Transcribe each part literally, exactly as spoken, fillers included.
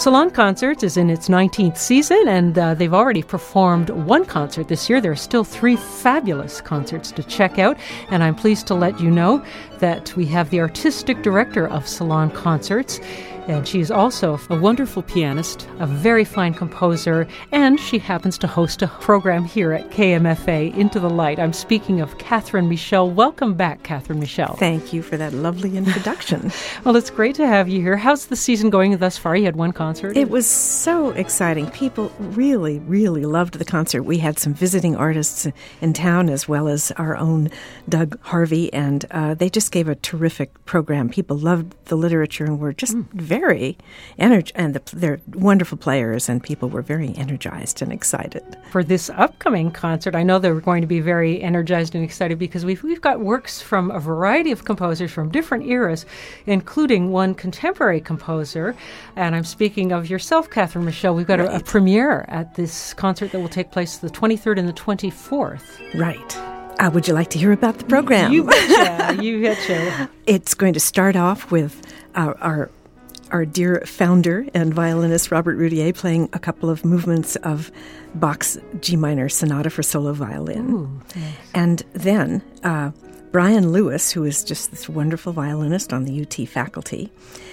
Salon Concerts is in its nineteenth season, and uh, they've already performed one concert this year. There are still three fabulous concerts to check out, and I'm pleased to let you know that we have the artistic director of Salon Concerts, and she is also a wonderful pianist, a very fine composer, and she happens to host a program here at K M F A, Into the Light. I'm speaking of Catherine Michel. Welcome back, Catherine Michel. Thank you for that lovely introduction. Well, it's great to have you here. How's the season going thus far? You had one concert? It was so exciting. People really, really loved the concert. We had some visiting artists in town as well as our own Doug Harvey, and uh, they just gave a terrific program. People loved the literature and were just mm. very energized, and the, they're wonderful players, and people were very energized and excited. For this upcoming concert, I know they're going to be very energized and excited because we've, we've got works from a variety of composers from different eras, including one contemporary composer, and I'm speaking of yourself, Catherine Michel. We've got right. a, a premiere at this concert that will take place the twenty-third and the twenty-fourth. Right. Uh, would you like to hear about the program? You betcha. You betcha. It's going to start off with uh, our our dear founder and violinist Robert Roudier playing a couple of movements of Bach's G minor sonata for solo violin. Ooh, nice. And then uh, Brian Lewis, who is just this wonderful violinist on the U T faculty,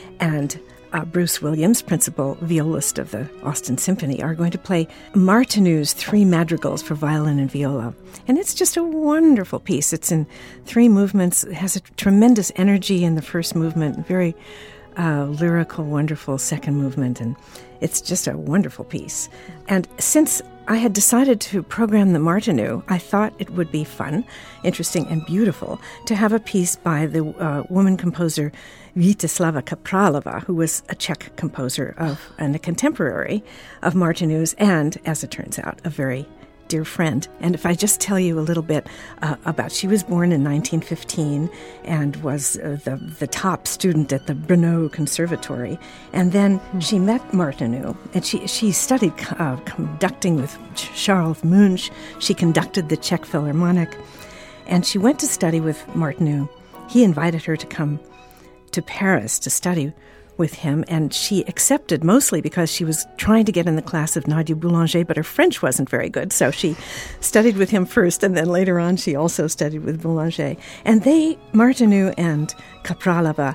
and uh, Bruce Williams, principal violist of the Austin Symphony, are going to play Martinou's Three Madrigals for violin and viola. And it's just a wonderful piece. It's in three movements. It has a tremendous energy in the first movement, very uh, lyrical, wonderful second movement, and it's just a wonderful piece. And since I had decided to program the Martineau, I thought it would be fun, interesting, and beautiful to have a piece by the uh, woman composer Vítězslava Kapralova, who was a Czech composer of and a contemporary of Martinou's, and, as it turns out, a very dear friend. And if I just tell you a little bit uh, about, she was born in nineteen fifteen and was uh, the the top student at the Brno Conservatory. And then mm. she met Martineau, and she she studied uh, conducting with Charles Munch. She conducted the Czech Philharmonic, and she went to study with Martineau. He invited her to come to Paris to study with him, and she accepted mostly because she was trying to get in the class of Nadia Boulanger, but her French wasn't very good, so she studied with him first, and then later on she also studied with Boulanger. And they, Martineau and Kapralova,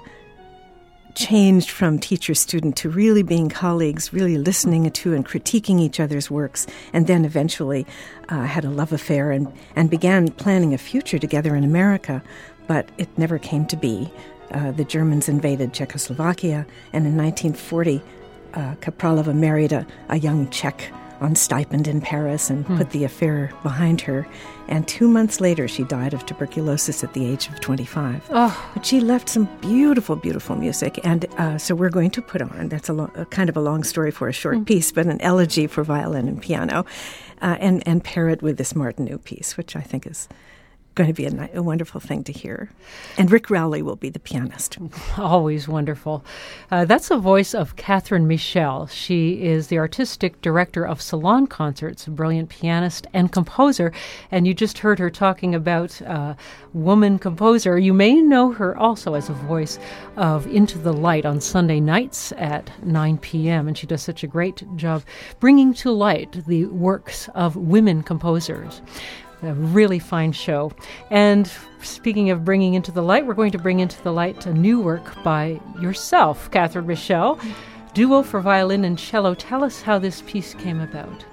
changed from teacher-student to really being colleagues, really listening to and critiquing each other's works, and then eventually uh, had a love affair and, and began planning a future together in America, but it never came to be. Uh, the Germans invaded Czechoslovakia, and in nineteen forty, uh, Kapralova married a, a young Czech on stipend in Paris and hmm. put the affair behind her. And two months later, she died of tuberculosis at the age of twenty-five. Oh. But she left some beautiful, beautiful music. And uh, so we're going to put on, that's a, lo- a kind of a long story for a short hmm. piece, but an elegy for violin and piano, uh, and, and pair it with this Martineau piece, which I think is going to be a, ni- a wonderful thing to hear. And Rick Rowley will be the pianist. Always wonderful. Uh, that's the voice of Catherine Michel. She is the artistic director of Salon Concerts, a brilliant pianist and composer. And you just heard her talking about uh, woman composer. You may know her also as a voice of Into the Light on Sunday nights at nine p.m. And she does such a great job bringing to light the works of women composers. A really fine show. And speaking of bringing into the light, we're going to bring into the light a new work by yourself, Catherine Michel, Duo for Violin and Cello. Tell us how this piece came about.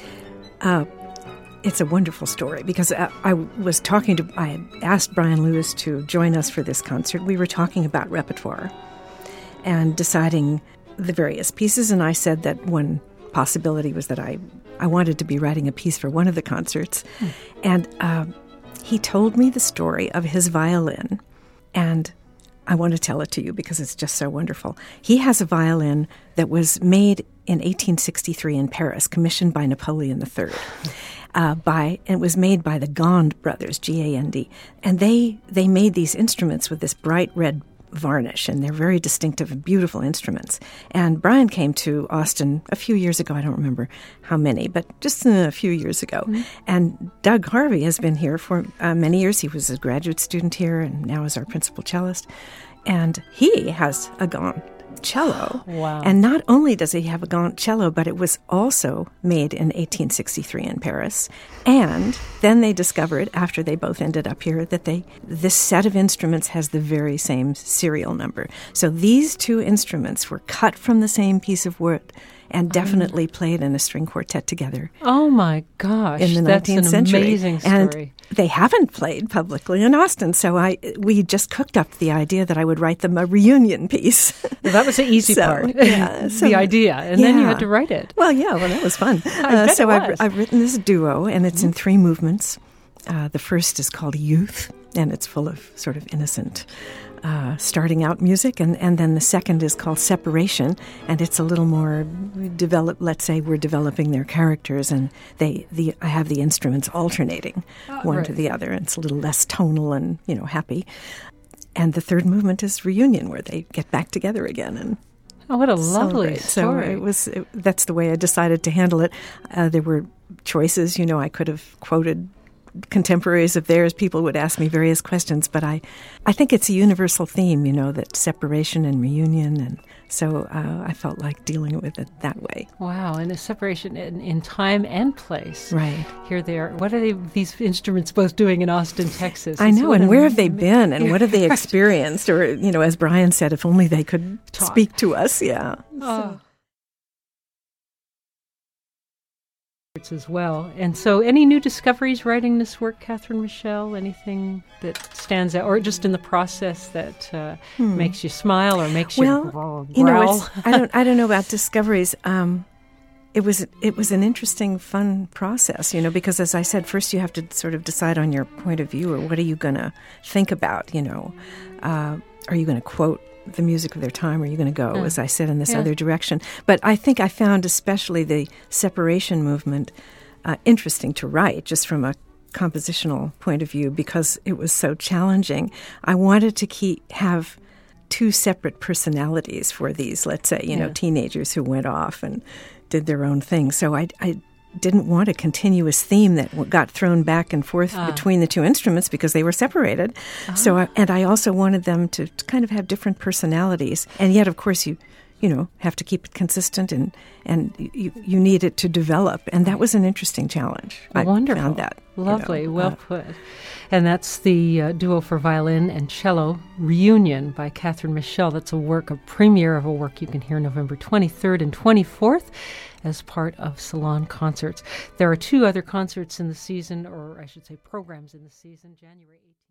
Uh, it's a wonderful story because I, I was talking to, I had asked Brian Lewis to join us for this concert. We were talking about repertoire and deciding the various pieces, and I said that one possibility was that I I wanted to be writing a piece for one of the concerts. Hmm. And uh, he told me the story of his violin, and I want to tell it to you because it's just so wonderful. He has a violin that was made in eighteen sixty-three in Paris, commissioned by Napoleon the Third. Uh, by and it was made by the Gand brothers, G A N D. And they, they made these instruments with this bright red varnish, and they're very distinctive and beautiful instruments. And Brian came to Austin a few years ago. I don't remember how many, but just a few years ago. Mm-hmm. And Doug Harvey has been here for uh, many years. He was a graduate student here and now is our principal cellist. And he has a Gand cello. Wow. And not only does he have a Gaunt cello, but it was also made in eighteen sixty-three in Paris. And then they discovered, after they both ended up here, that they this set of instruments has the very same serial number. So these two instruments were cut from the same piece of wood and definitely played in a string quartet together. Oh, my gosh. In the That's nineteenth an century. amazing story. And they haven't played publicly in Austin, so I we just cooked up the idea that I would write them a reunion piece. Well, that was the easy so, part, yeah, so, the idea, and yeah. then you had to write it. Well, yeah, well, that was fun. I uh, bet so it I've, was. I've written this duo, and it's in three movements. Uh, the first is called Youth, and it's full of sort of innocent Uh, starting out music, and, and then the second is called Separation, and it's a little more developed. Let's say we're developing their characters, and they the I have the instruments alternating Oh, one right. to the other, and it's a little less tonal and you know happy. And the third movement is Reunion, where they get back together again and Oh, what a lovely celebrate. story. So it was it, that's the way I decided to handle it. Uh, there were choices, you know, I could have quoted contemporaries of theirs. People would ask me various questions, but I, I think it's a universal theme, you know, that separation and reunion, and so uh, I felt like dealing with it that way. Wow, and a separation in, in time and place. Right. Here they are. What are they, these instruments both doing in Austin, Texas? I It's know, what and a- where have they been, and what have they experienced? Or, you know, as Brian said, if only they could Talk. speak to us. Yeah. Oh. As well. And so any new discoveries writing this work, Catherine Michelle? Anything that stands out, or just in the process that uh, Hmm. makes you smile or makes Well, you growl? you know, it's, I don't, I don't know about discoveries. Um, it was, it was an interesting, fun process, you know, because as I said, first you have to sort of decide on your point of view, or what are you going to think about, you know? Uh, are you going to quote the music of their time, or are you going to go, Mm. as I said, in this Yeah. other direction? But I think I found especially the separation movement uh, interesting to write, just from a compositional point of view, because it was so challenging. I wanted to keep have two separate personalities for these, let's say, you know, Yeah. teenagers who went off and did their own thing. So I, I didn't want a continuous theme that w- got thrown back and forth Ah. between the two instruments because they were separated. So, I, and I also wanted them to, to kind of have different personalities, and yet, of course, you. You know, have to keep it consistent, and and you you need it to develop, and that was an interesting challenge. I Wonderful. found that you Lovely, know, well uh, put. And that's the uh, duo for violin and cello, Reunion by Catherine Michelle. That's a work, a premiere of a work you can hear November twenty-third and twenty-fourth as part of Salon Concerts. There are two other concerts in the season, or I should say programs in the season, January eighteenth.